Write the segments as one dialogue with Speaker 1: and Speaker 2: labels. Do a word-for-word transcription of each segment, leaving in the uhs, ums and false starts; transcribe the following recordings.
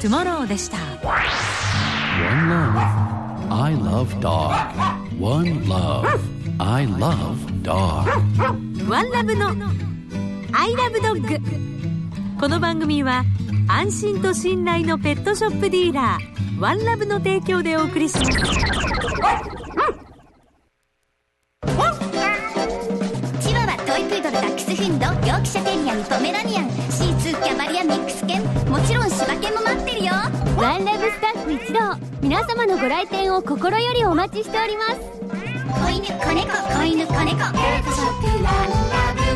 Speaker 1: Tomorrow でした。
Speaker 2: One love, I love dog. One love, I love dog.
Speaker 1: One love の I love dog。 この番組は安心と信頼のペットショップディーラーワンラブの提供でお送りします。
Speaker 3: チワワ、トイプードル、ダックスフンド、ヨークシャテリアにポメラニアン、シーツー、キャバリア、ミックス犬、もちろん柴犬も待ってるよ。
Speaker 4: ワンラブスタッフ一同、皆様のご来店を心よりお待ちしております。
Speaker 3: 子犬、子猫、子犬、子猫、ペットショップワンラブ。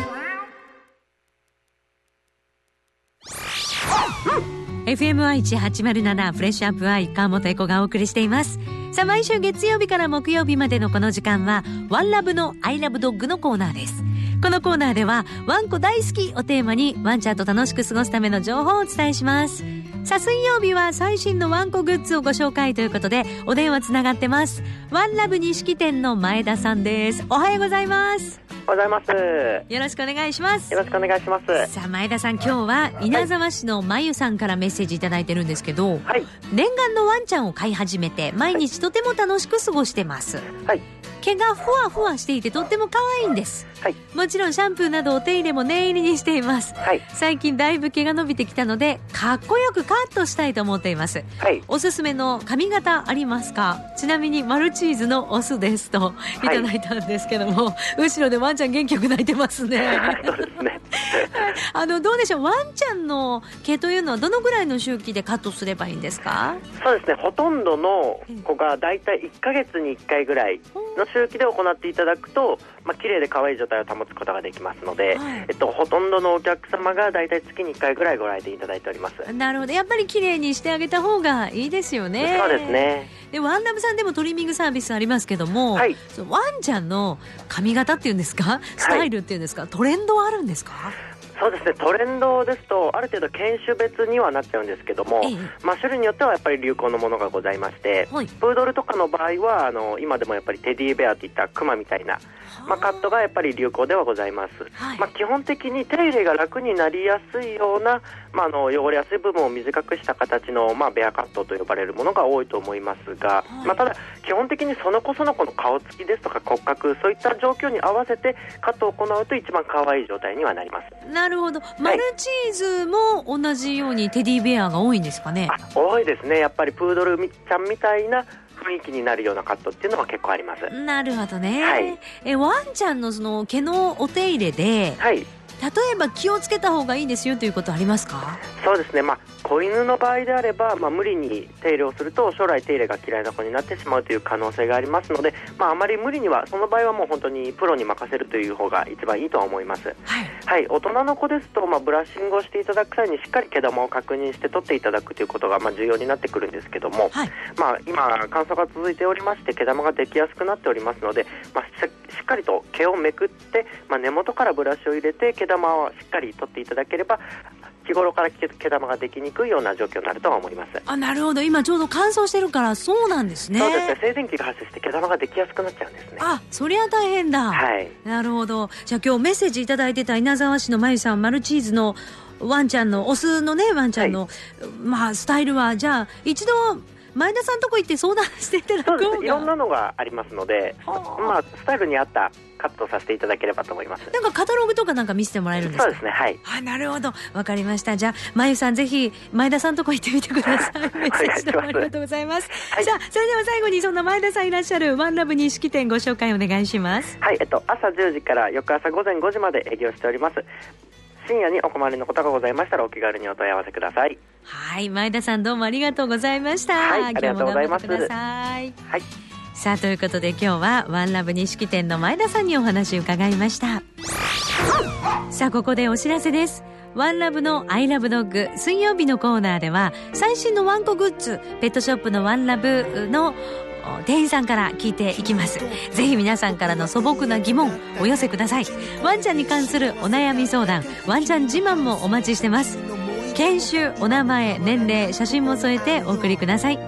Speaker 1: エフエムアイいちはちまるなな フレッシュアップアイ川本恵子がお送りしています。さあ、毎週月曜日から木曜日までのこの時間はワンラブのアイラブドッグのコーナーです。このコーナーではワンコ大好きをテーマにワンちゃんと楽しく過ごすための情報をお伝えします。さあ、水曜日は最新のワンコグッズをご紹介ということでお電話つながってます。ワンラブ錦店の前田さんです。おはようございます。
Speaker 5: おはようございます。
Speaker 1: よろしくお願いします。
Speaker 5: よろしくお願いします。
Speaker 1: さあ、前田さん、今日は稲沢市のまゆさんからメッセージいただいてるんですけど、はい、念願のワンちゃんを飼い始めて毎日とても楽しく過ごしてます。はい、毛がふわふわしていてとっても可愛いんです。はい、もちろんシャンプーなどお手入れも念入りにしています。はい、最近だいぶ毛が伸びてきたのでかっこよくカットしたいと思っています。はい、おすすめの髪型ありますか？ちなみにマルチーズのオスですといただいたんですけども、はい、後ろでワンちゃん元気よく泣いてますね。
Speaker 5: そうですね。
Speaker 1: あのどうでしょう、ワンちゃんの毛というのはどのぐらいの周期でカットすればいいんですか？
Speaker 5: そうですね、ほとんどの子がだいたいいっかげつにいっかいぐらいの周期で行っていただくと、まあ、綺麗で可愛い状態を保つことができますので、はい、えっと、ほとんどのお客様がだいたい月にいっかいぐらいご来店いただいております。
Speaker 1: なるほど、やっぱり綺麗にしてあげた方がいいですよね。
Speaker 5: そうですね。
Speaker 1: でワンラブさんでもトリミングサービスありますけども、はい、そのワンちゃんの髪型っていうんですか、スタイルっていうんですか、はい、トレンドはあるんですか？
Speaker 5: そうですね、トレンドですとある程度犬種別にはなっちゃうんですけども、ええ、まあ、種類によってはやっぱり流行のものがございまして、はい、プードルとかの場合はあの今でもやっぱりテディベアといったクマみたいな、まあ、カットがやっぱり流行ではございます。はい、まあ、基本的に手入れが楽になりやすいような、まあ、あの汚れやすい部分を短くした形の、まあ、ベアカットと呼ばれるものが多いと思いますが、はい、まあ、ただ基本的にその子その子の顔つきですとか骨格、そういった状況に合わせてカットを行うと一番可愛い状態にはなります。
Speaker 1: なるほど。マルチーズも同じようにテディベアが多いんですかね？
Speaker 5: あ、多いですね。やっぱりプードルちゃんみたいな雰囲気になるようなカットっていうのは結構あります。
Speaker 1: なるほどね。
Speaker 5: はい、
Speaker 1: えワンちゃんのその毛のお手入れで、はい、例えば気をつけた方がいいですよということありますか？
Speaker 5: そうですね、まあ、子犬の場合であれば、まあ、無理に手入れをすると将来手入れが嫌いな子になってしまうという可能性がありますので、まあ、あまり無理には、その場合はもう本当にプロに任せるという方が一番いいとは思います。はい、はい、大人の子ですと、まあ、ブラッシングをしていただく際にしっかり毛玉を確認して取っていただくということが、まあ、重要になってくるんですけども、はい、まあ、今乾燥が続いておりまして毛玉ができやすくなっておりますので、まあ、しっかりと毛をめくって、まあ、根元からブラシを入れて毛玉をしっかり取っていただければ日頃から毛玉ができにくいような状況になるとは思います。
Speaker 1: あ、なるほど。今ちょうど乾燥してるからそうなんですね。
Speaker 5: そうですね、静電気が発生して毛玉ができやすくなっちゃうんですね。
Speaker 1: あ、そりゃ大変だ。はい、なるほど。じゃあ今日メッセージいただいてた稲沢市のまゆさん、マルチーズのワンちゃんのオスのねワンちゃんの、はい、まあ、スタイルはじゃあ一度前田さんとこ行って相談していただく方が。
Speaker 5: そうです、いろんなのがありますので、まあ、スタイルに合ったカットさせていただければと思います。
Speaker 1: なんかカタログとかなんか見せてもらえるんですか？
Speaker 5: そうですね、はい。
Speaker 1: あ、なるほど、わかりました。じゃあまゆさんぜひ前田さんとこ行ってみてください。メッセージどうもありがとうございます。はい、じゃあそれでは最後にそんな前田さんいらっしゃるワンラブ錦店ご紹介お願いします。
Speaker 5: はい、えっと、朝じゅうじから翌朝ごぜんごじまで営業しております。深夜にお困りのことがございましたらお気軽にお問い合わせください。
Speaker 1: はい、前田さんどうもありがとうございました。
Speaker 5: はい、ありがとうございます。
Speaker 1: 今日も頑張ってください。
Speaker 5: はい、
Speaker 1: さあということで今日はワンラブ錦店の前田さんにお話を伺いました。さあここでお知らせです。ワンラブのアイラブドッグ水曜日のコーナーでは最新のワンコグッズ、ペットショップのワンラブの店員さんから聞いていきます。ぜひ皆さんからの素朴な疑問お寄せください。ワンちゃんに関するお悩み相談、ワンちゃん自慢もお待ちしてます。犬種、お名前、年齢、写真も添えてお送りください。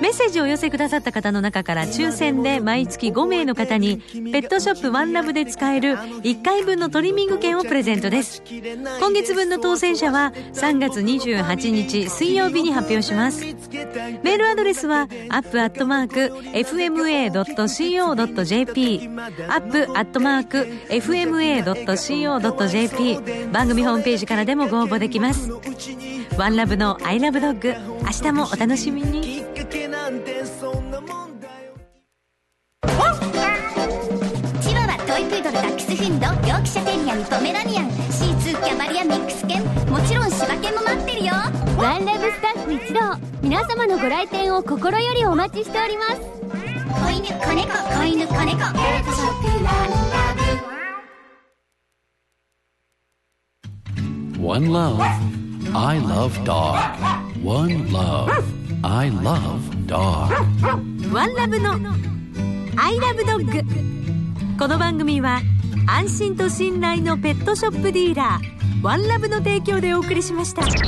Speaker 1: メッセージをお寄せくださった方の中から抽選で毎月ごめいの方にペットショップワンラブで使えるいっかいぶんのトリミング券をプレゼントです。今月分の当選者はさんがつにじゅうはちにち水曜日に発表します。メールアドレスは アップ アットマーク エフエムエー ドット シーオー ドット ジェーピー アップ アットマーク エフエムエー ドット シーオー ドット ジェーピー 番組ホームページからでもご応募できます。ワンラブの I love dog、 明日もお楽しみに。
Speaker 3: チワワ、トイプードル、ダックスフンド、ヨークシャテリアにポメラニアン、シーツー、キャバリア、ミックス犬、もちろん柴犬も待ってるよ。
Speaker 4: ワンラブスタッフ一同、皆様のご来店を心よりお待ちしております。
Speaker 3: 子犬、子猫、子犬、子猫、ペットショップワンラ
Speaker 2: ブ。One love, I love dog. One love, I love dog.
Speaker 1: ワンラブの I love dog。 この番組は安心と信頼のペットショップディーラーワンラブの提供でお送りしました。 エフエ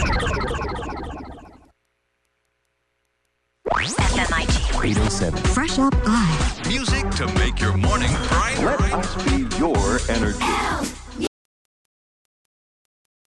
Speaker 1: ムアイ エイトオーセブン Fresh Up Eye Music to make your morning brighter. Let us be your energy.